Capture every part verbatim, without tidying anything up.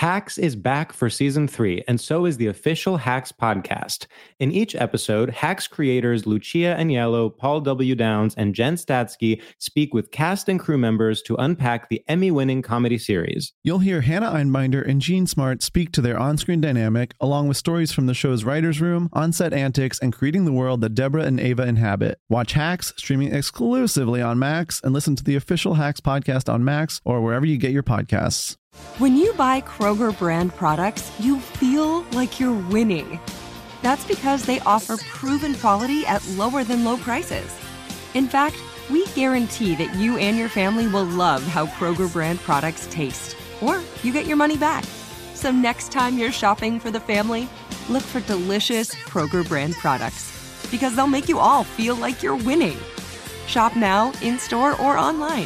Hacks is back for season three, and so is the official Hacks podcast. In each episode, Hacks creators Lucia Aniello, Paul W. Downs, and Jen Statsky speak with cast and crew members to unpack the Emmy-winning comedy series. You'll hear Hannah Einbinder and Gene Smart speak to their on-screen dynamic, along with stories from the show's writer's room, on-set antics, and creating the world that Deborah and Ava inhabit. Watch Hacks, streaming exclusively on Max, and listen to the official Hacks podcast on Max or wherever you get your podcasts. When you buy Kroger brand products, you feel like you're winning. That's because they offer proven quality at lower than low prices. In fact, we guarantee that you and your family will love how Kroger brand products taste, or you get your money back. So next time you're shopping for the family, look for delicious Kroger brand products, because they'll make you all feel like you're winning. Shop now, in-store, or online.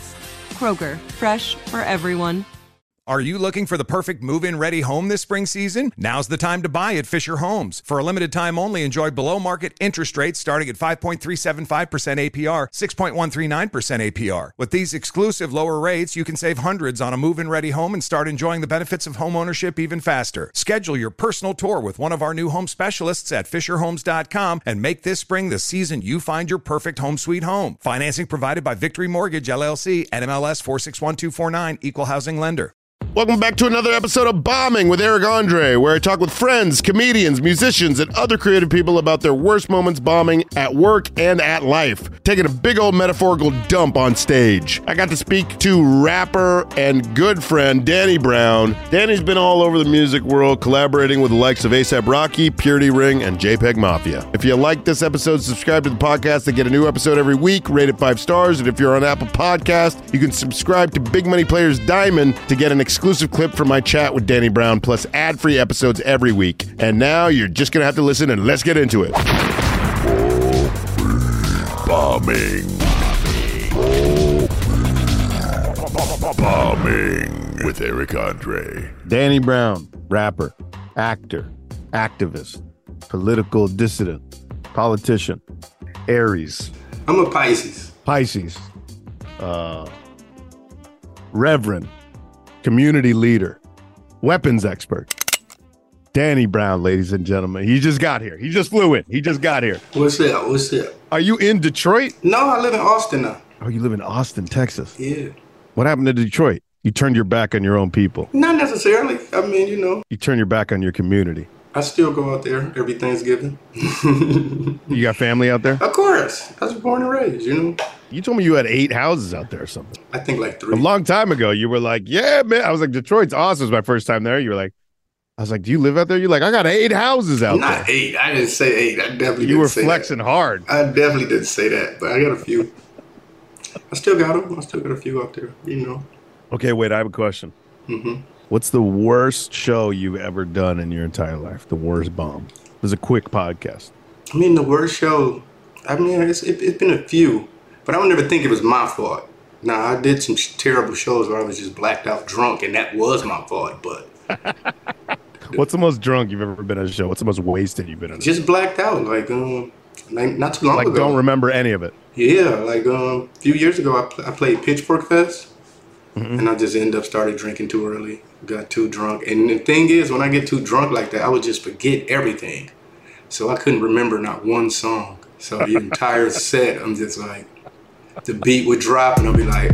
Kroger, fresh for everyone. Are you looking for the perfect move-in ready home this spring season? Now's the time to buy at Fisher Homes. For a limited time only, enjoy below-market interest rates starting at five point three seven five percent A P R, six point one three nine percent A P R. With these exclusive lower rates, you can save hundreds on a move-in ready home and start enjoying the benefits of home ownership even faster. Schedule your personal tour with one of our new home specialists at fisher homes dot com and make this spring the season you find your perfect home sweet home. Financing provided by Victory Mortgage, L L C, N M L S four six one two four nine, Equal Housing Lender. Welcome back to another episode of Bombing with Eric Andre, where I talk with friends, comedians, musicians, and other creative people about their worst moments bombing at work and at life, taking a big old metaphorical dump on stage. I got to speak to rapper and good friend Danny Brown. Danny's been all over the music world, collaborating with the likes of A$AP Rocky, Purity Ring, and JPEG Mafia. If you like this episode, subscribe to the podcast to get a new episode every week, rate it five stars, and if you're on Apple Podcast, you can subscribe to Big Money Players Diamond to get an exclusive clip from my chat with Danny Brown, plus ad-free episodes every week. And now you're just going to have to listen, and let's get into it. Bombing. Bombing with Eric Andre. Danny Brown, rapper, actor, activist, political dissident, politician, Aries. I'm a Pisces. Pisces. Uh, Reverend. Community leader, weapons expert, Danny Brown, ladies and gentlemen. He just got here. He just flew in. He just got here. What's up? What's up? Are you in Detroit? No, I live in Austin now. Oh, you live in Austin, Texas. Yeah. What happened to Detroit? You turned your back on your own people. Not necessarily. I mean, you know. You turn your back on your community. I still go out there every Thanksgiving. You got family out there? Of course. I was born and raised, you know. You told me you had eight houses out there or something. I think like three. A long time ago, you were like, yeah, man. I was like, Detroit's awesome. It was my first time there. You were like, I was like, do you live out there? You're like, I got eight houses out Not there. Not eight. I didn't say eight. I definitely you didn't were say flexing that. hard. I definitely didn't say that, but I got a few. I still got them. I still got a few out there, you know. Okay, wait, I have a question. Mm-hmm. What's the worst show you've ever done in your entire life? The worst bomb? It was a quick podcast. I mean, the worst show, I mean, it's, it, it's been a few, but I would never think it was my fault. Now, I did some terrible shows where I was just blacked out drunk, and that was my fault, but... What's the most drunk you've ever been at a show? What's the most wasted you've been at a show? Just blacked out, like, um, like not too long like ago. Like, don't remember any of it? Yeah, like, um, a few years ago, I, pl- I played Pitchfork Fest. Mm-hmm. And I just ended up started drinking too early, got too drunk. And the thing is, when I get too drunk like that, I would just forget everything. So I couldn't remember not one song. So the entire set, I'm just like, the beat would drop and I'll be like,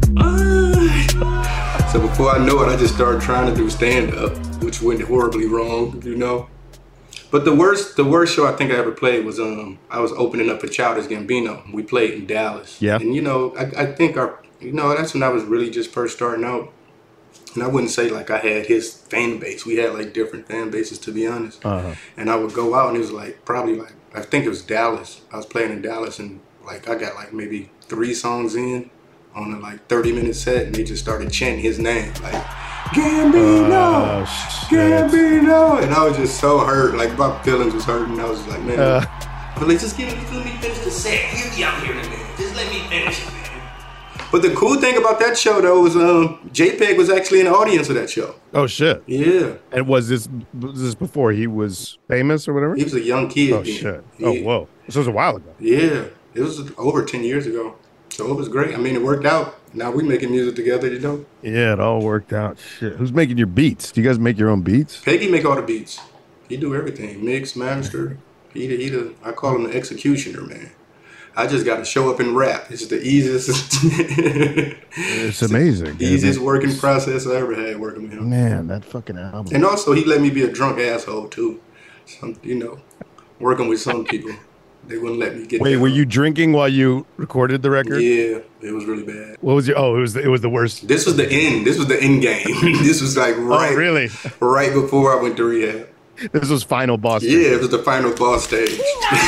ah. So before I know it, I just started trying to do stand-up, which went horribly wrong, you know. But the worst the worst show I think I ever played was, um, I was opening up for Childish Gambino. We played in Dallas. Yeah. And, you know, I, I think our... You know, that's when I was really just first starting out. And I wouldn't say like I had his fan base. We had like different fan bases, to be honest. Uh-huh. And I would go out and it was like probably like, I think it was Dallas. I was playing in Dallas and like I got like maybe three songs in on a like thirty minute set and they just started chanting his name. Like, Gambino, uh, Gambino. And I was just so hurt. Like my feelings was hurting. I was like, man, uh. but like, just give me, just let me finish the set. Hear me out here in a minute. Just let me finish it. But the cool thing about that show, though, was um, JPEG was actually in the audience of that show. Oh, shit. Yeah. And was this was this before he was famous or whatever? He was a young kid. Oh, then. shit. Yeah. Oh, whoa. This was a while ago. Yeah. It was over ten years ago. So it was great. I mean, it worked out now we making music together, you know? Yeah, it all worked out. Shit. Who's making your beats? Do you guys make your own beats? Peggy make all the beats. He do everything. Mix, master. He the, he the, I call him the executioner, man. I just got to show up and rap. It's the easiest. It's amazing. It's the easiest working process I ever had working with him. Man, that fucking album. And also, he let me be a drunk asshole, too. Some, you know, working with some people. They wouldn't let me get. Wait, down. were you drinking while you recorded the record? Yeah, it was really bad. What was your? Oh, it was the, it was the worst. This was the end. This was the end game. This was like right, oh, really, right before I went to rehab. This was final boss. Yeah, stage. It was the final boss stage.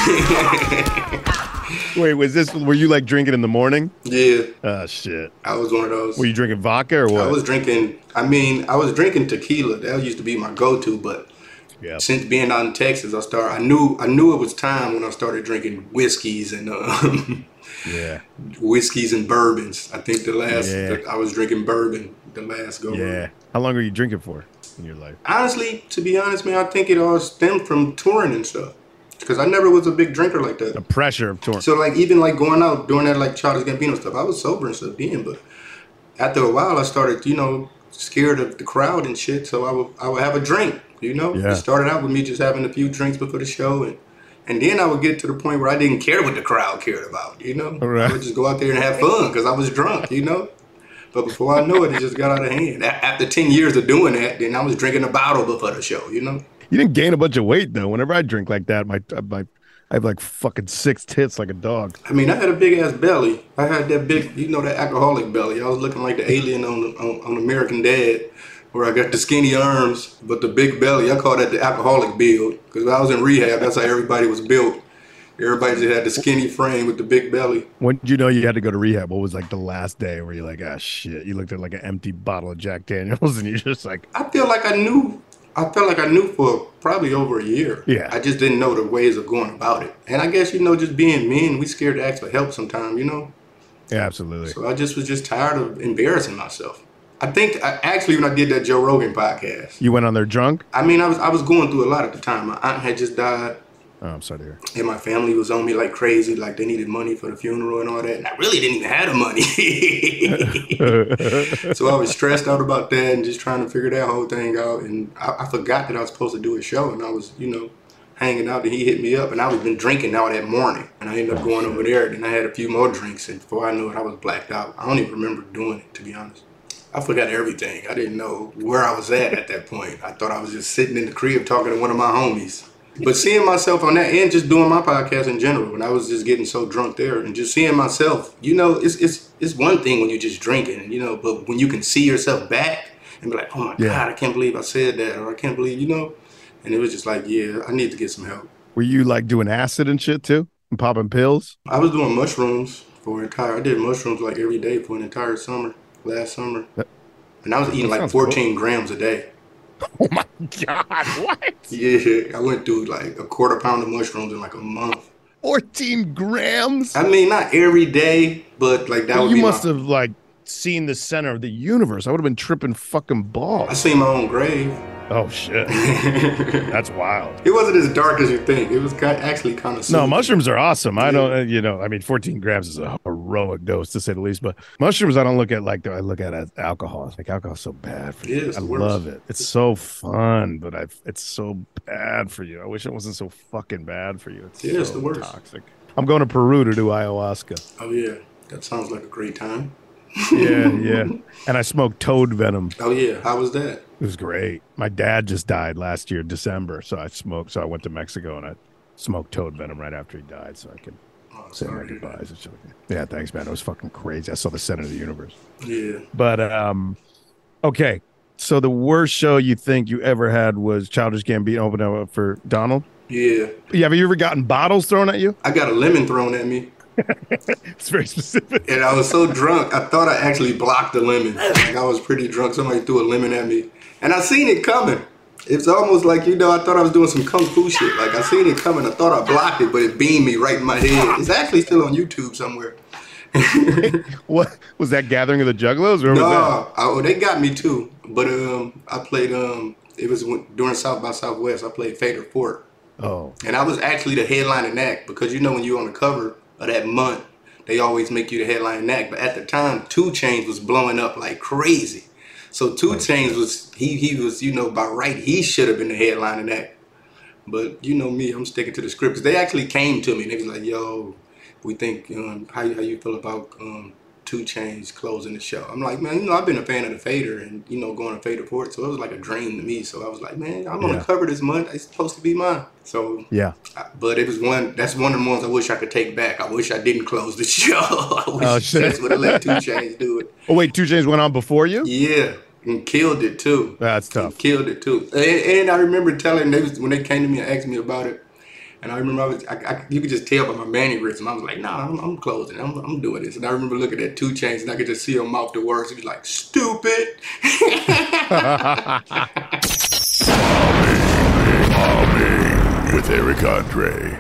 Wait, was this? Were you like drinking in the morning? Yeah. Oh shit. I was one of those. Were you drinking vodka or what? I was drinking. I mean, I was drinking tequila. That used to be my go-to, but. Yep. Since being out in Texas, I started. I knew I knew it was time when I started drinking whiskeys and um, yeah, whiskeys and bourbons. I think the last yeah. the, I was drinking bourbon the last go. Yeah. How long were you drinking for in your life? Honestly, to be honest, man, I think it all stemmed from touring and stuff. Because I never was a big drinker like that. The pressure of touring. So like even like going out doing that like Childish Gambino stuff, I was sober and stuff then. But after a while, I started you know scared of the crowd and shit. So I would I would have a drink. You know, yeah. It started out with me just having a few drinks before the show, and and then I would get to the point where I didn't care what the crowd cared about. You know, right. I would just go out there and have fun because I was drunk. You know, but before I knew it, it just got out of hand. After ten years of doing that, then I was drinking a bottle before the show. You know, you didn't gain a bunch of weight though. Whenever I drink like that, my my I have like fucking six tits like a dog. I mean, I had a big ass belly. I had that big, you know, that alcoholic belly. I was looking like the alien on on, on American Dad. Where I got the skinny arms, but the big belly. I call that the alcoholic build. Because when I was in rehab, that's how everybody was built. Everybody just had the skinny frame with the big belly. When did you know you had to go to rehab? What was like the last day where you're like, ah, shit. You looked at like an empty bottle of Jack Daniels and you just like. I feel like I knew. I felt like I knew for probably over a year. Yeah. I just didn't know the ways of going about it. And I guess, you know, just being men, we scared to ask for help sometimes, you know? Yeah, absolutely. So I just was just tired of embarrassing myself. I think I, actually when I did that Joe Rogan podcast. You went on there drunk? I mean, I was I was going through a lot at the time. My aunt had just died. Oh, I'm sorry to hear. And my family was on me like crazy, like they needed money for the funeral and all that. And I really didn't even have the money. So I was stressed out about that and just trying to figure that whole thing out. And I, I forgot that I was supposed to do a show. And I was, you know, hanging out and he hit me up. And I was been drinking now that morning. And I ended up going over there. And I had a few more drinks. And before I knew it, I was blacked out. I don't even remember doing it, to be honest. I forgot everything. I didn't know where I was at at that point. I thought I was just sitting in the crib talking to one of my homies. But seeing myself on that end, just doing my podcast in general, and I was just getting so drunk there, and just seeing myself, you know, it's it's it's one thing when you're just drinking, you know, but when you can see yourself back and be like, oh my yeah. God, I can't believe I said that, or I can't believe, you know, and it was just like, yeah, I need to get some help. Were you like doing acid and shit too, and popping pills? I was doing mushrooms for an entire. I did mushrooms like every day for an entire summer, last summer, that, and I was eating like fourteen cool. grams a day. Oh my God, what? Yeah, I went through like a quarter pound of mushrooms in like a month. fourteen grams? I mean, not every day, but like that well, would you be You must my... have like seen the center of the universe. I would have been tripping fucking balls. I seen my own grave. Oh, shit. That's wild. It wasn't as dark as you think. It was actually kind of No, mushrooms are awesome. Yeah. I don't, you know, I mean, fourteen grams is a heroic dose to say the least, but mushrooms I don't look at like, I look at as alcohol. Like alcohol's so bad for you. It is I worse. love it. It's so fun, but I it's so bad for you. I wish it wasn't so fucking bad for you. It's yeah, so it's the worst. Toxic. I'm going to Peru to do ayahuasca. Oh, yeah. That sounds like a great time. yeah, yeah. And I smoked toad venom. Oh, yeah. How was that? It was great. My dad just died last year, December. So I smoked. So I went to Mexico and I smoked toad venom right after he died so I could oh, say my goodbyes. And shit. Yeah, thanks, man. It was fucking crazy. I saw the center of the universe. Yeah. But, um, okay. So the worst show you think you ever had was Childish Gambino open up for Donald? Yeah. Yeah. Have you ever gotten bottles thrown at you? I got a lemon thrown at me. It's very specific. And I was so drunk, I thought I actually blocked the lemon. Like I was pretty drunk. Somebody threw a lemon at me. And I seen it coming. It's almost like, you know, I thought I was doing some kung fu shit. Like I seen it coming. I thought I blocked it, but it beamed me right in my head. It's actually still on YouTube somewhere. What was that, Gathering of the Juggalos? Or no, was that? I, oh, they got me too. But um, I played, um, it was when, during South by Southwest, I played Fader Fort. Oh. And I was actually the headlining act because, you know, when you're on the cover of that month, they always make you the headline act. But at the time, two Chainz was blowing up like crazy. So two Chainz was, he he was, you know, by right, he should have been the headline act. But you know me, I'm sticking to the script. Because they actually came to me and they was like, yo, we think, um, how, how you feel about um, two Chainz closing the show? I'm like, man, you know, I've been a fan of the Fader and, you know, going to Fader Port. So it was like a dream to me. So I was like, man, I'm on yeah. the cover this month. It's supposed to be mine. So, yeah. But it was one, that's one of the ones I wish I could take back. I wish I didn't close the show. I wish oh, Chainz would have let two Chainz do it. Oh, wait, two Chainz went on before you? Yeah. And killed it too. That's tough. And killed it too. And, and I remember telling they was, when they came to me and asked me about it, and I remember I was, I, I, you could just tell by my mannerism. I was like, nah, I'm, I'm closing. I'm, I'm doing this. And I remember looking at two Chainz and I could just see him mouth the words. He was like, stupid. Bombing with Eric Andre.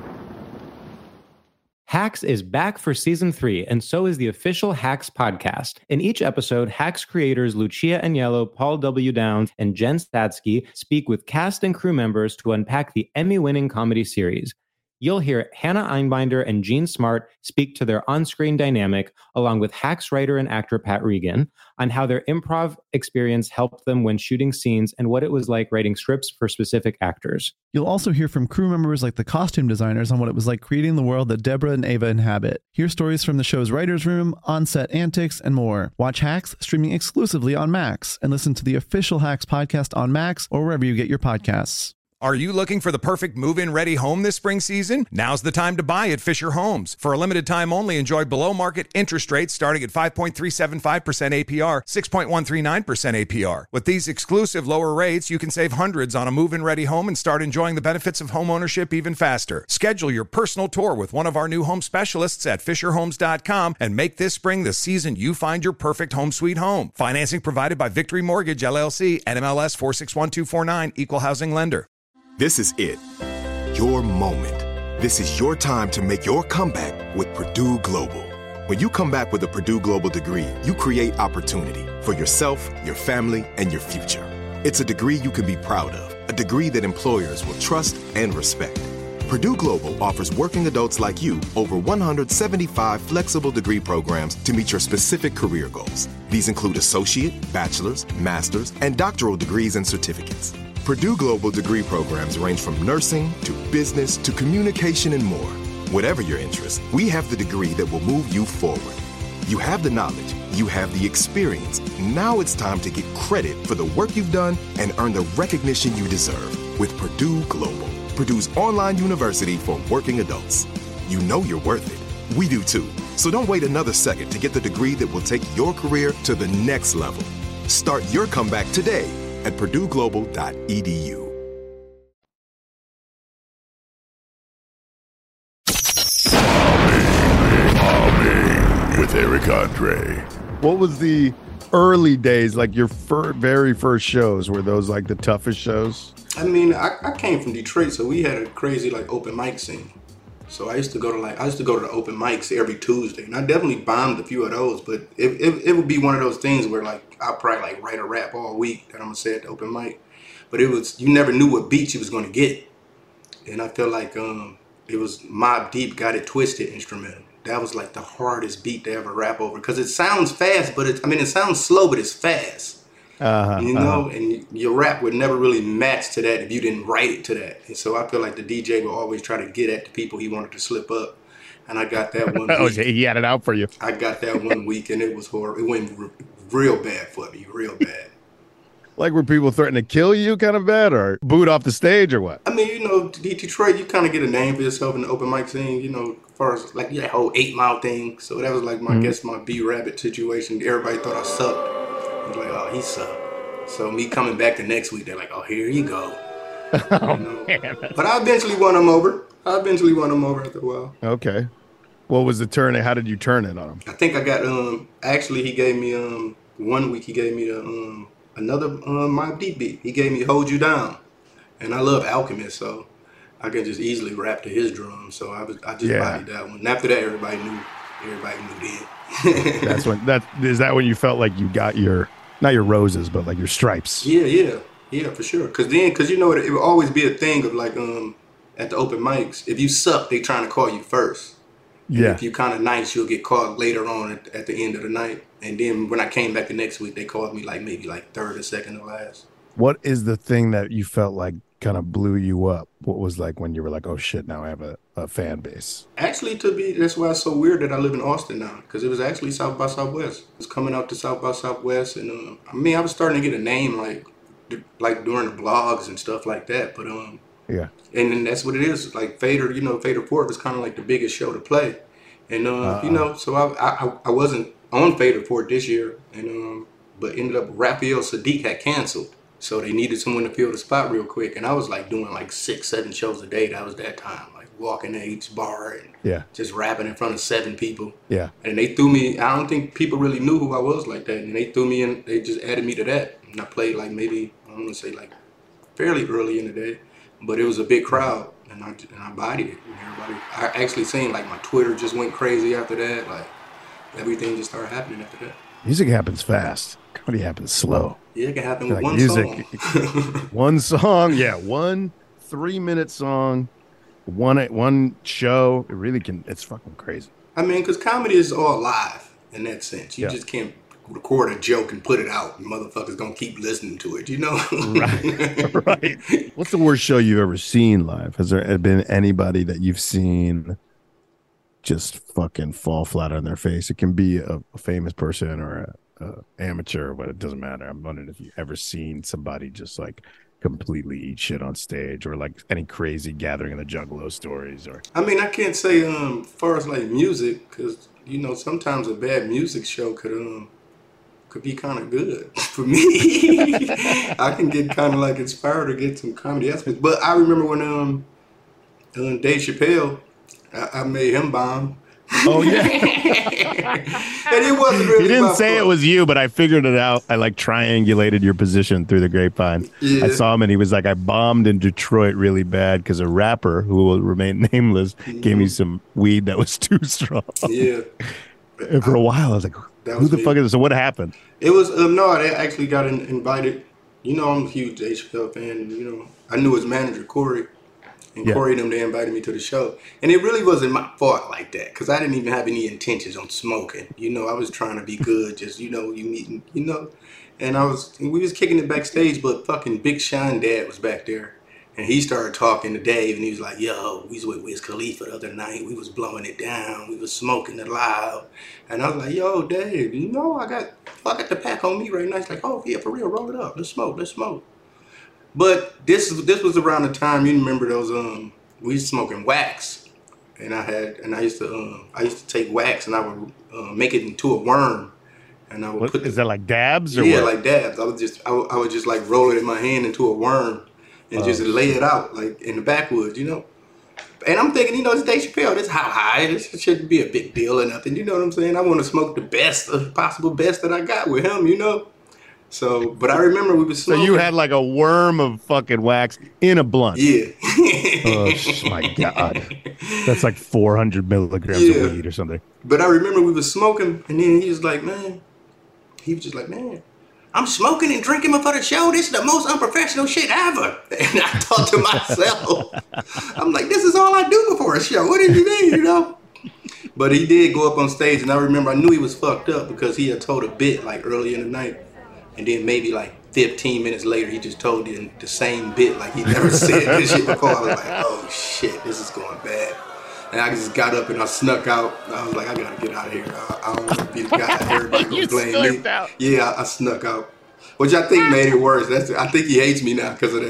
Hacks is back for season three, and so is the official Hacks podcast. In each episode, Hacks creators Lucia Aniello, Paul W. Downs, and Jen Statsky speak with cast and crew members to unpack the Emmy-winning comedy series. You'll hear Hannah Einbinder and Jean Smart speak to their on-screen dynamic, along with Hacks writer and actor Pat Regan, on how their improv experience helped them when shooting scenes and what it was like writing scripts for specific actors. You'll also hear from crew members like the costume designers on what it was like creating the world that Deborah and Ava inhabit. Hear stories from the show's writer's room, on-set antics, and more. Watch Hacks streaming exclusively on Max, and listen to the official Hacks podcast on Max or wherever you get your podcasts. Are you looking for the perfect move-in ready home this spring season? Now's the time to buy at Fisher Homes. For a limited time only, enjoy below-market interest rates starting at five point three seven five percent A P R, six point one three nine percent A P R. With these exclusive lower rates, you can save hundreds on a move-in ready home and start enjoying the benefits of homeownership even faster. Schedule your personal tour with one of our new home specialists at fisher homes dot com and make this spring the season you find your perfect home sweet home. Financing provided by Victory Mortgage, L L C, N M L S four six one two four nine, Equal Housing Lender. This is it. Your moment. This is your time to make your comeback with Purdue Global. When you come back with a Purdue Global degree, you create opportunity for yourself, your family, and your future. It's a degree you can be proud of, a degree that employers will trust and respect. Purdue Global offers working adults like you over one hundred seventy-five flexible degree programs to meet your specific career goals. These include associate, bachelor's, master's, and doctoral degrees and certificates. Purdue Global degree programs range from nursing to business to communication and more. Whatever your interest, we have the degree that will move you forward. You have the knowledge, you have the experience. Now it's time to get credit for the work you've done and earn the recognition you deserve with Purdue Global, Purdue's online university for working adults. You know you're worth it. We do too. So don't wait another second to get the degree that will take your career to the next level. Start your comeback today at purdue global dot e d u. With Eric Andre. What was the early days, like your fir- very first shows? Were those like the toughest shows? I mean, I, I came from Detroit, so we had a crazy like open mic scene. So I used to go to like I used to go to the open mics every Tuesday, and I definitely bombed a few of those. But it, it, it would be one of those things where like I'll probably like write a rap all week that I'm gonna say at the open mic. But it was you never knew what beats you was gonna get, and I feel like um, it was Mobb Deep Got It Twisted instrumental. That was like the hardest beat to ever rap over because it sounds fast, but it, I mean it sounds slow, but it's fast. Uh-huh, you know, uh-huh. And your rap would never really match to that if you didn't write it to that. And so I feel like the D J would always try to get at the people he wanted to slip up. And I got that one oh, week. he had it out for you. I got that one week, and it was horrible. It went r- real bad for me, real bad. Like were people threatening to kill you kind of bad or boot off the stage or what? I mean, you know, Detroit, you kind of get a name for yourself in the open mic scene, you know, as far as like that whole eight mile thing. So that was like, my, mm-hmm. I guess, my B-Rabbit situation. Everybody thought I sucked. I was like, oh, he sucked. So me coming back the next week, they're like, oh, here you go. Oh, you know? man. But I eventually won them over. I eventually won them over after a while. Okay. What was the turn? How did you turn it on him? I think I got, um, actually he gave me, um, one week he gave me the, um, another um, Mobb Deep beat. He gave me Hold You Down. And I love Alchemist, so I could just easily rap to his drum. So I was, I just yeah. bodied that one. And after that, everybody knew, everybody knew then. That's when, that, is that when you felt like you got your, not your roses, but like your stripes? Yeah, yeah, yeah, for sure. Cause then, cause you know, it, it would always be a thing of like, um, at the open mics, if you suck, they trying to call you first. Yeah. If you kind of nice, you'll get called later on at, at the end of the night. And then when I came back the next week, they called me like maybe like third or second to last. What is the thing that you felt like kind of blew you up? What was like when you were like, oh shit, now I have a, a fan base? Actually, to be, that's why it's so weird that I live in Austin now, because it was actually South by Southwest. It was coming out to South by Southwest, and uh, I mean, I was starting to get a name like, like during the blogs and stuff like that. But um, yeah, and then that's what it is. Like Fader, you know, Fader Fort was kind of like the biggest show to play, and uh, uh-uh. you know, so I, I I wasn't on Fader Fort this year, and um, but ended up Raphael Sadiq had canceled. So they needed someone to fill the spot real quick. And I was like doing like six, seven shows a day. That was that time. Like walking to each bar and yeah. just rapping in front of seven people. Yeah. And they threw me, I don't think people really knew who I was like that. And they threw me in, they just added me to that. And I played like maybe, I don't want to say like fairly early in the day. But it was a big crowd. And I, and I bodied it. And everybody, I actually seen like my Twitter just went crazy after that. Like everything just started happening after that. Music happens fast. Comedy happens slow. Yeah, it can happen with like one music, song. one song, yeah, one three-minute song, one one show. It really can. It's fucking crazy. I mean, because comedy is all live in that sense. You yeah. just can't record a joke and put it out. And motherfuckers gonna keep listening to it. You know? Right. Right. What's the worst show you've ever seen live? Has there been anybody that you've seen just fucking fall flat on their face? It can be a, a famous person or a Uh, amateur, but it doesn't matter. I'm wondering if you've ever seen somebody just like completely eat shit on stage, or like any crazy Gathering of the Juggalo stories. Or I mean, I can't say um as far as like music, because you know sometimes a bad music show could um could be kind of good for me. I can get kind of like inspired to get some comedy aspects. But I remember when um, um Dave Chappelle, I, I made him bomb. Oh yeah. And it wasn't really He didn't say fault. it was you, but I figured it out. I like triangulated your position through the grapevine. Yeah. I saw him and he was like, I bombed in Detroit really bad because a rapper who will remain nameless mm-hmm. gave me some weed that was too strong. Yeah. And for a while I was like, that who was the me. fuck is this? So what happened? It was um no, they actually got in, invited. You know, I'm a huge Dave Chappelle fan, and you know, I knew his manager Corey. And yeah. Corey and them, they invited me to the show. And it really wasn't my fault like that, because I didn't even have any intentions on smoking. You know, I was trying to be good, just, you know, you meeting, you know. And I was, and we was kicking it backstage, but fucking Big Sean Dad was back there. And he started talking to Dave, and he was like, yo, we was with Wiz Khalifa the other night. We was blowing it down. We was smoking it loud. And I was like, yo, Dave, you know, I got, I got the pack on me right now. He's like, oh, yeah, for real, roll it up. Let's smoke, let's smoke. But this this was around the time, you remember those um we used to smoking wax, and I had and I used to um I used to take wax and I would uh, make it into a worm, and I would What, put is the, that like dabs or yeah what? like dabs. I would just I would, I would just like roll it in my hand into a worm and Oh, just lay it out like in the backwoods, you know. And I'm thinking, you know, it's Dave Chappelle. This how high. This shouldn't be a big deal or nothing. You know what I'm saying? I want to smoke the best of possible best that I got with him, you know. So, but I remember we was So smoking. you had like a worm of fucking wax in a blunt. Yeah. Oh my God. That's like four hundred milligrams Yeah. of weed or something. But I remember we was smoking, and then he was like, man, he was just like, man, I'm smoking and drinking before the show. This is the most unprofessional shit ever. And I thought to myself, I'm like, this is all I do before a show. What did you mean, you know? But he did go up on stage, and I remember I knew he was fucked up because he had told a bit like early in the night. And then maybe like fifteen minutes later, he just told the, the same bit like he never said this shit before. I was like, oh shit, this is going bad. And I just got up and I snuck out. I was like, I gotta get out of here. I, I don't want to be the guy that everybody gonna blame me. Out. Yeah, I, I snuck out, which I think made it worse. That's I think he hates me now because of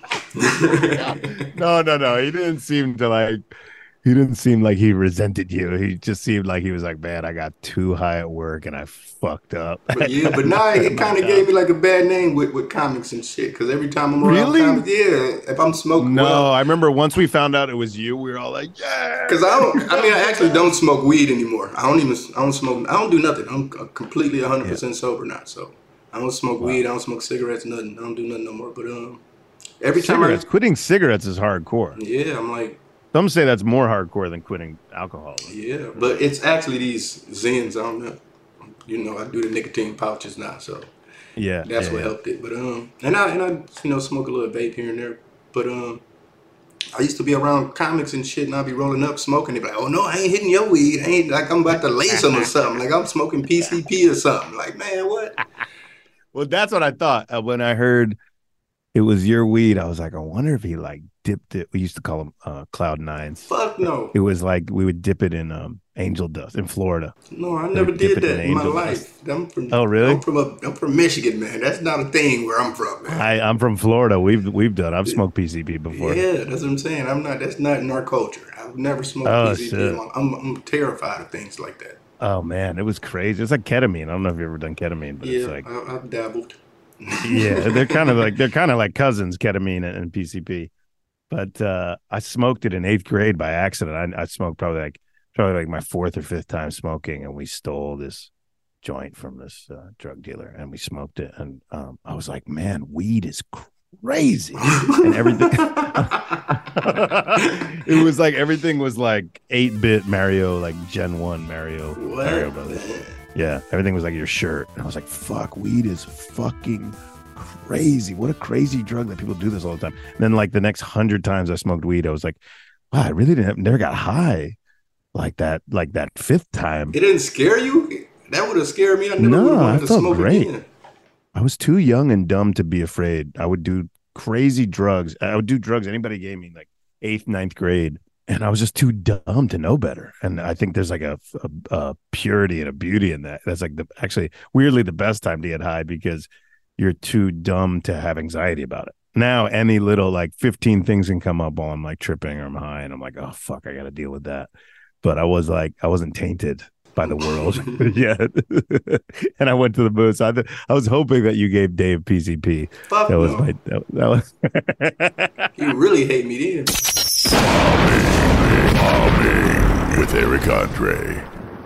that. No, no, no. He didn't seem to like. He didn't seem like he resented you. He just seemed like he was like, man, I got too high at work and I fucked up. But yeah, but now it kind of gave me like a bad name with, with comics and shit. Because every time I'm around Really? comics, yeah, if I'm smoking, No, well, I remember once we found out it was you, we were all like, yeah. Because I don't, I mean, I actually don't smoke weed anymore. I don't even, I don't smoke, I don't do nothing. I'm completely one hundred percent yeah. sober now. So I don't smoke wow. weed. I don't smoke cigarettes, nothing. I don't do nothing no more. But um, every time cigarettes, I, quitting cigarettes is hardcore. Yeah, I'm like. Some say that's more hardcore than quitting alcohol. Yeah, but it's actually these Zens. I don't know. You know, I do the nicotine pouches now, so yeah, that's yeah, what yeah. helped it. But um, and I and I you know smoke a little vape here and there. But um, I used to be around comics and shit, and I'd be rolling up, smoking. They'd be like, "Oh no, I ain't hitting your weed. I ain't like I'm about to lace them or something. Like I'm smoking P C P or something." Like, man, what? Well, that's what I thought uh, when I heard it was your weed. I was like, I wonder if he like dipped it. We used to call them uh, Cloud Nines. Fuck no. It was like we would dip it in um, angel dust in Florida. No, I never did that in, in my life. I'm from, oh, really? I'm from a, I'm from Michigan, man. That's not a thing where I'm from, man. I, I'm from Florida. We've we've done. I've smoked P C P before. Yeah, that's what I'm saying. I'm not. That's not in our culture. I've never smoked oh, P C P. Shit. I'm, I'm terrified of things like that. Oh man, it was crazy. It's like ketamine. I don't know if you've ever done ketamine, but yeah, it's like I, I've dabbled. yeah, they're kind of like they're kind of like cousins, ketamine and, and P C P. But uh, I smoked it in eighth grade by accident. I, I smoked probably like probably like my fourth or fifth time smoking, and we stole this joint from this uh, drug dealer, and we smoked it. And um, I was like, man, weed is crazy, and everything. It was like everything was like eight bit Mario, like Gen One Mario, what? Mario Brothers. Yeah, everything was like your shirt. And I was like, fuck, weed is fucking crazy. What a crazy drug that people do this all the time. And then like the next hundred times I smoked weed, I was like, wow, I really didn't have, never got high like that, like that fifth time. It didn't scare you? That would have scared me. I never no, would have I wanted to felt smoke great. again. I was too young and dumb to be afraid. I would do crazy drugs. I would do drugs anybody gave me, like eighth, ninth grade. And I was just too dumb to know better. And I think there's like a, a, a purity and a beauty in that. That's like the actually weirdly the best time to get high because you're too dumb to have anxiety about it. Now, any little like fifteen things can come up while I'm like tripping or I'm high. And I'm like, oh, fuck, I got to deal with that. But I was like, I wasn't tainted by the world yet. And I went to the booth. So I, th- I was hoping that you gave Dave P C P. Fuck that was no. my, that, that was. You really hate me then. With Eric Andre.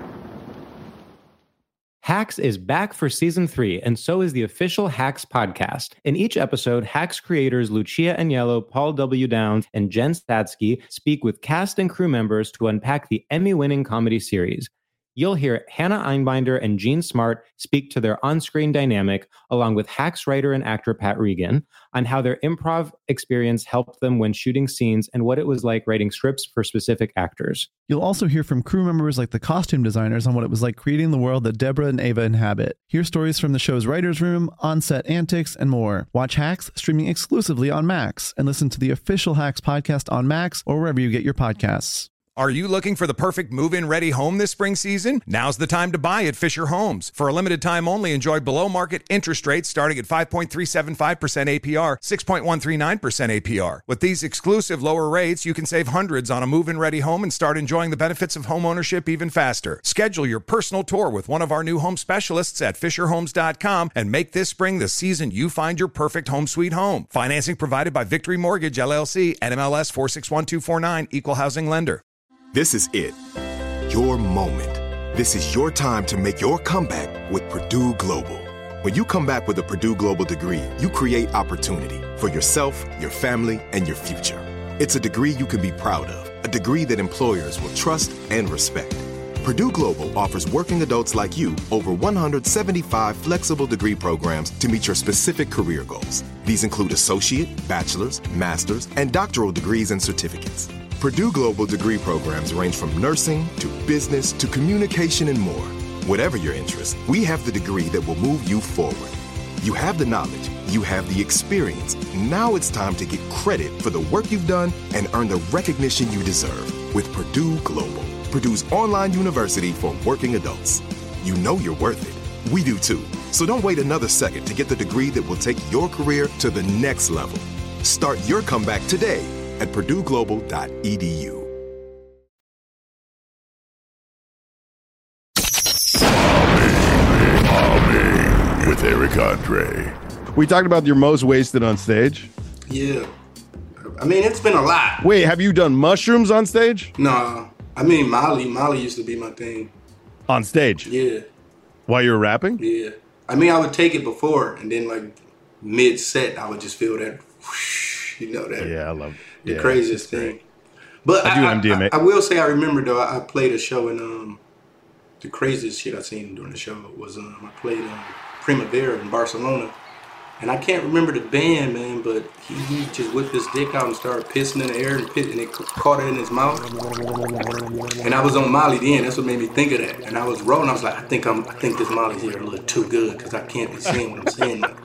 Hacks is back for season three, and so is the official Hacks podcast. In each episode, Hacks creators Lucia Aniello, Paul W. Downs, and Jen Statsky speak with cast and crew members to unpack the Emmy-winning comedy series. You'll hear Hannah Einbinder and Jean Smart speak to their on-screen dynamic, along with Hacks writer and actor Pat Regan, on how their improv experience helped them when shooting scenes and what it was like writing scripts for specific actors. You'll also hear from crew members like the costume designers on what it was like creating the world that Deborah and Ava inhabit. Hear stories from the show's writer's room, on-set antics, and more. Watch Hacks streaming exclusively on Max, and listen to the official Hacks podcast on Max or wherever you get your podcasts. Are you looking for the perfect move-in ready home this spring season? Now's the time to buy at Fisher Homes. For a limited time only, enjoy below-market interest rates starting at five point three seven five percent A P R, six point one three nine percent A P R. With these exclusive lower rates, you can save hundreds on a move-in ready home and start enjoying the benefits of home ownership even faster. Schedule your personal tour with one of our new home specialists at fisher homes dot com and make this spring the season you find your perfect home sweet home. Financing provided by Victory Mortgage, L L C, N M L S four six one two four nine, Equal Housing Lender. This is it. Your moment. This is your time to make your comeback with Purdue Global. When you come back with a Purdue Global degree, you create opportunity for yourself, your family, and your future. It's a degree you can be proud of, a degree that employers will trust and respect. Purdue Global offers working adults like you over one hundred seventy-five flexible degree programs to meet your specific career goals. These include associate, bachelor's, master's, and doctoral degrees and certificates. Purdue Global degree programs range from nursing to business to communication and more. Whatever your interest, we have the degree that will move you forward. You have the knowledge, you have the experience. Now it's time to get credit for the work you've done and earn the recognition you deserve with Purdue Global, Purdue's online university for working adults. You know you're worth it. We do too. So don't wait another second to get the degree that will take your career to the next level. Start your comeback today at purdue global dot e d u. With Eric Andre. We talked about your most wasted on stage. Yeah. I mean, it's been a lot. Wait, have you done mushrooms on stage? Nah. I mean, Molly. Molly used to be my thing. On stage? Yeah. While you were rapping? Yeah. I mean, I would take it before, and then, like, mid-set, I would just feel that, whoosh, you know, that. Yeah, I love the yeah, craziest thing. But I, do I, M D M A. I, I will say I remember, though, I, I played a show, and um, the craziest shit I seen during the show was um, I played um, Primavera in Barcelona. And I can't remember the band, man, but he, he just whipped his dick out and started pissing in the air and, pit, and it caught it in his mouth. And I was on Molly then. That's what made me think of that. And I was rolling. I was like, I think I'm. I think this Molly's here a little too good because I can't be saying what I'm saying. Now.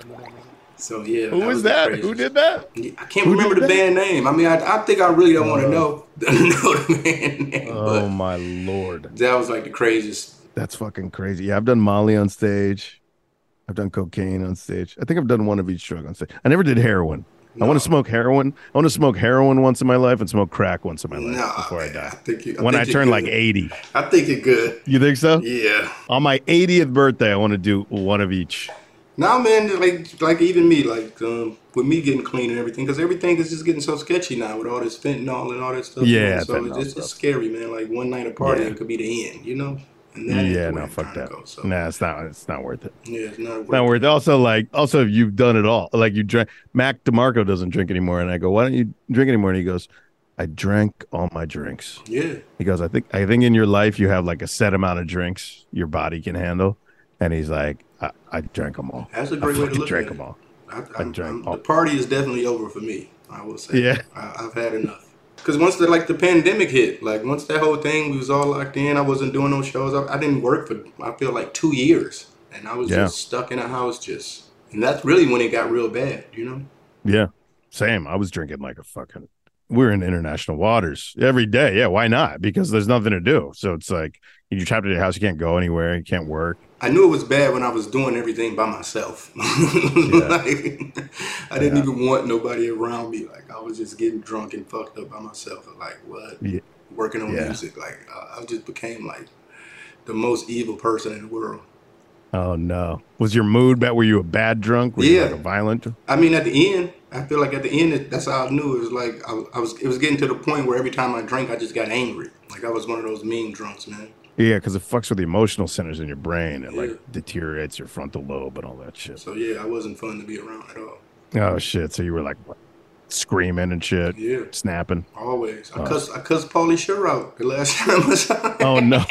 So yeah. Who was that? Who did that? I can't Who remember the that? band name. I mean, I, I think I really don't want to uh, know, know the band name. Oh my Lord. That was like the craziest. That's fucking crazy. Yeah, I've done Molly on stage. I've done cocaine on stage. I think I've done one of each drug on stage. I never did heroin. No. I want to smoke heroin. I want to smoke heroin once in my life and smoke crack once in my life no, before man, I die. I think you, I when think I turn like eighty. I think you're good. You think so? Yeah. On my eightieth birthday, I want to do one of each. Nah, man, like like even me, like um, with me getting clean and everything, because everything is just getting so sketchy now with all this fentanyl and all that stuff. Yeah, man. So it's, it's scary, man. Like one night of party, yeah. it could be the end, you know? And that yeah, no, fuck that. Go, so. Nah, it's not. It's not worth it. Yeah, it's not worth it's not worth it. Also, like, also, you've done it all. Like, you drank. Mac DeMarco doesn't drink anymore, and I go, "Why don't you drink anymore?" And he goes, "I drank all my drinks." Yeah. He goes, "I think, I think in your life you have like a set amount of drinks your body can handle," and he's like, "I, I drank them all." That's a great I way to look drank at them all. I, I, I drank all. The party is definitely over for me. I will say. Yeah. I, I've had enough. Because once the like the pandemic hit, like once that whole thing, we was all locked in. I wasn't doing no shows. I, I didn't work for I feel like two years, and I was yeah. just stuck in a house. Just and that's really when it got real bad, you know. Yeah, same. I was drinking like a fucking. We're in international waters every day. Yeah, why not? Because there's nothing to do. So it's like you're trapped in your house. You can't go anywhere. You can't work. I knew it was bad when I was doing everything by myself. Yeah. like, I didn't yeah. even want nobody around me. Like I was just getting drunk and fucked up by myself. And like what? Yeah. Working on yeah. music. Like I just became like the most evil person in the world. Oh no! Was your mood bad? Were you a bad drunk? Were yeah, you like a violent drunk? I mean, at the end, I feel like at the end, that's how I knew it was like I, I was. It was getting to the point where every time I drank, I just got angry. Like I was one of those mean drunks, man. Yeah, because it fucks with the emotional centers in your brain. It yeah. like deteriorates your frontal lobe and all that shit. So yeah, I wasn't fun to be around at all. Oh shit! So you were like what, screaming and shit. Yeah, snapping. Always. I oh. cussed. I cussed Pauly Shore out the last time I saw him. Oh no.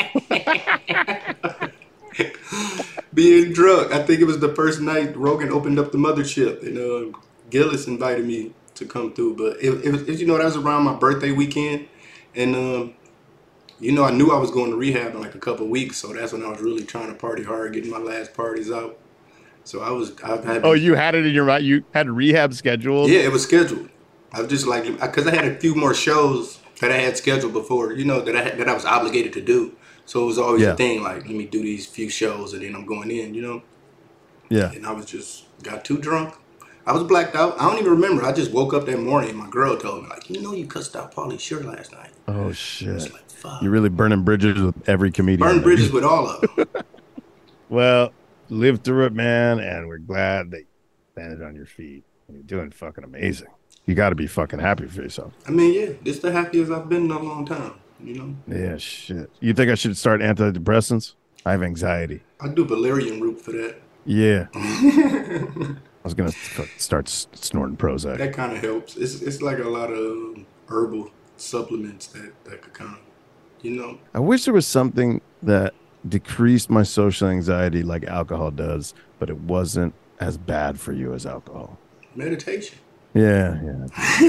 Being drunk. I think it was the first night Rogan opened up the mothership, and uh, Gillis invited me to come through. But it, it was, it, you know, that was around my birthday weekend, and um. You know, I knew I was going to rehab in like a couple of weeks, so that's when I was really trying to party hard, getting my last parties out. So I was, I had. Oh, you had it in your mind? You had rehab scheduled? Yeah, it was scheduled. I was just like, because I had a few more shows that I had scheduled before, you know, that I had, that I was obligated to do. So it was always yeah. a thing, like, let me do these few shows and then I'm going in, you know? Yeah. And I was just, got too drunk. I was blacked out. I don't even remember. I just woke up that morning and my girl told me, like, you know, you cussed out Pauly Shore last night. Oh, shit. I was like, fuck. You're really burning bridges with every comedian. Burn bridges with all of them. Well, live through it, man, and we're glad that you landed on your feet. You're doing fucking amazing. You got to be fucking happy for yourself. I mean, yeah, this the happiest I've been in a long time, you know? Yeah, shit. You think I should start antidepressants? I have anxiety. I do valerian root for that. Yeah. I was going to start snorting Prozac. That kind of helps. It's it's like a lot of herbal supplements that, that could kind of, you know. I wish there was something that decreased my social anxiety like alcohol does, but it wasn't as bad for you as alcohol. Meditation. Yeah, yeah.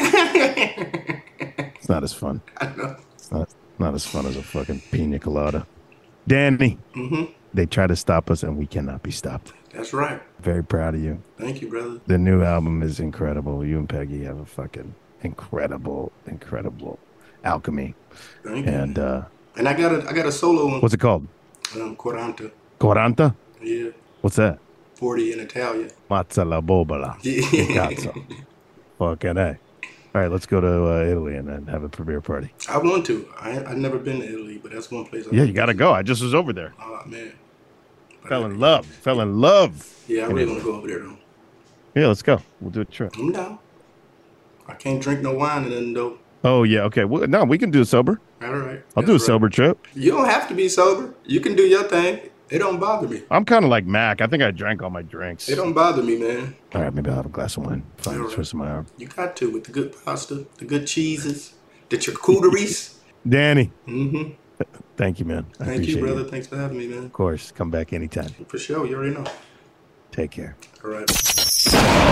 It's not as fun. I know. It's not, not as fun as a fucking pina colada. Danny, mm-hmm. They try to stop us and we cannot be stopped. That's right. Very proud of you. Thank you, brother. The new album is incredible. You and Peggy have a fucking incredible, incredible alchemy. Thank and, you. Uh, and I got a I got a solo one. What's it called? Um, Quaranta. Quaranta? Yeah. What's that? forty in Italian. Mazza la bobola. Yeah. Fucking A. All right, let's go to uh, Italy and then have a premiere party. I want to. I, I've never been to Italy, but that's one place I Yeah, you got to go. I just was over there. Oh, man. But Fell in love. Fell in love. Yeah, I really want to go over there, though. Yeah, let's go. We'll do a trip. I'm down. I can't drink no wine and then, though. Oh, yeah. Okay. Well, no, we can do a sober. All right. I'll do a right. sober trip. You don't have to be sober. You can do your thing. It don't bother me. I'm kind of like Mac. I think I drank all my drinks. It don't bother me, man. All right, maybe I'll have a glass of wine. Find the twist of my arm. You got to with the good pasta, the good cheeses, the charcuteries. Danny. Mm-hmm. Thank you, man. I Thank you, brother. You. Thanks for having me, man. Of course. Come back anytime. For sure. You already know. Take care. All right.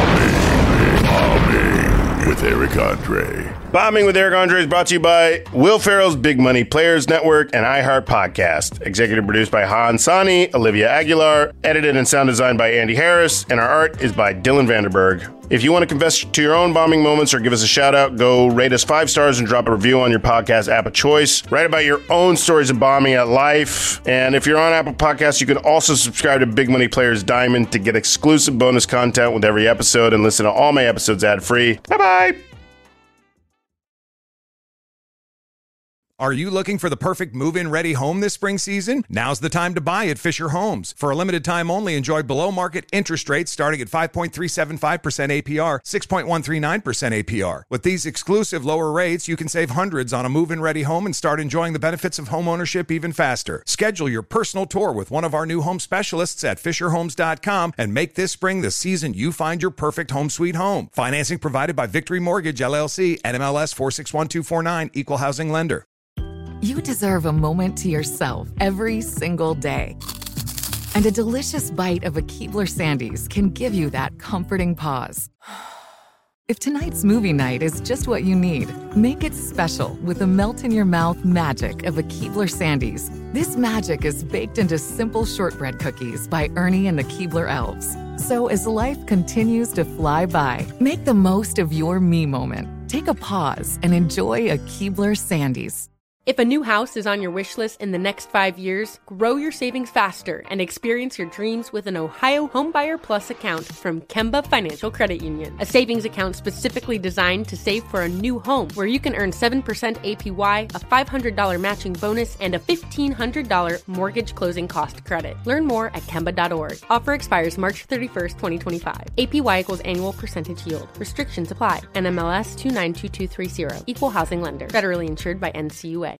Bombing with Eric Andre. Bombing with Eric Andre is brought to you by Will Ferrell's Big Money Players Network and iHeart Podcast. Executive produced by Han Sani, Olivia Aguilar, edited and sound designed by Andy Harris, and our art is by Dylan Vanderberg. If you want to confess to your own bombing moments or give us a shout out, go rate us five stars and drop a review on your podcast app of choice. Write about your own stories of bombing at life. And if you're on Apple Podcasts, you can also subscribe to Big Money Players Diamond to get exclusive bonus content with every episode and listen to all my episodes ad-free. Bye-bye. Are you looking for the perfect move-in ready home this spring season? Now's the time to buy at Fisher Homes. For a limited time only, enjoy below-market interest rates starting at five point three seven five percent A P R, six point one three nine percent A P R. With these exclusive lower rates, you can save hundreds on a move-in ready home and start enjoying the benefits of home ownership even faster. Schedule your personal tour with one of our new home specialists at fisher homes dot com and make this spring the season you find your perfect home sweet home. Financing provided by Victory Mortgage, L L C, N M L S four six one two four nine, Equal Housing Lender. You deserve a moment to yourself every single day. And a delicious bite of a Keebler Sandies can give you that comforting pause. If tonight's movie night is just what you need, make it special with the melt-in-your-mouth magic of a Keebler Sandies. This magic is baked into simple shortbread cookies by Ernie and the Keebler Elves. So as life continues to fly by, make the most of your me moment. Take a pause and enjoy a Keebler Sandies. If a new house is on your wish list in the next five years, grow your savings faster and experience your dreams with an Ohio Homebuyer Plus account from Kemba Financial Credit Union. A savings account specifically designed to save for a new home where you can earn seven percent A P Y, a five hundred dollars matching bonus, and a fifteen hundred dollars mortgage closing cost credit. Learn more at kemba dot org. Offer expires March thirty-first, twenty twenty-five. A P Y equals annual percentage yield. Restrictions apply. N M L S two nine two two three zero. Equal housing lender. Federally insured by N C U A.